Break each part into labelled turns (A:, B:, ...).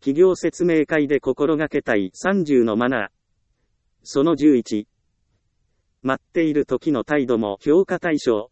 A: 企業説明会で心がけたい30のマナー。その11。待っている時の態度も評価対象。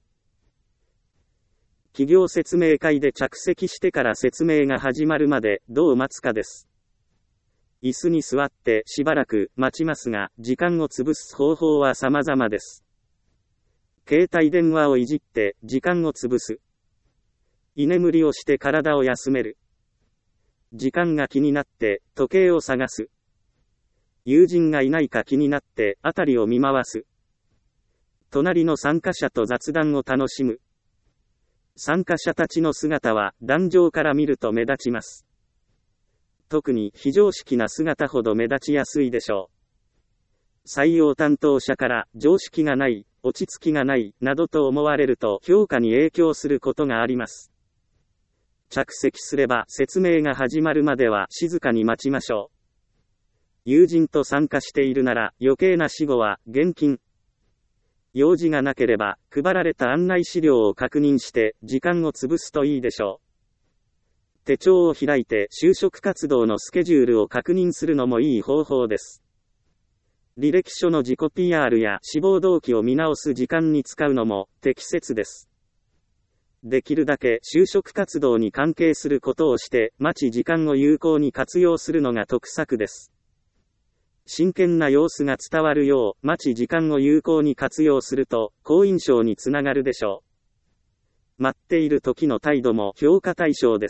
A: 企業説明会で着席してから説明が始まるまでどう待つかです。椅子に座ってしばらく待ちますが、時間を潰す方法は様々です。携帯電話をいじって時間を潰す。居眠りをして体を休める。時間が気になって時計を探す。友人がいないか気になって辺りを見回す。隣の参加者と雑談を楽しむ。参加者たちの姿は壇上から見ると目立ちます。特に非常識な姿ほど目立ちやすいでしょう。採用担当者から常識がない、落ち着きがない、などと思われると評価に影響することがあります。着席すれば説明が始まるまでは静かに待ちましょう。友人と参加しているなら余計な私語は厳禁。用事がなければ配られた案内資料を確認して時間を潰すといいでしょう。手帳を開いて就職活動のスケジュールを確認するのもいい方法です。履歴書の自己 PR や志望動機を見直す時間に使うのも適切です。できるだけ就職活動に関係することをして待ち時間を有効に活用するのが得策です。真剣な様子が伝わるよう待ち時間を有効に活用すると好印象につながるでしょう。待っている時の態度も評価対象です。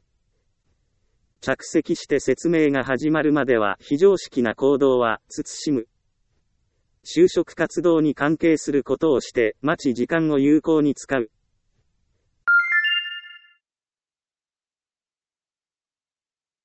A: 着席して説明が始まるまでは非常識な行動は慎む。就職活動に関係することをして待ち時間を有効に使う。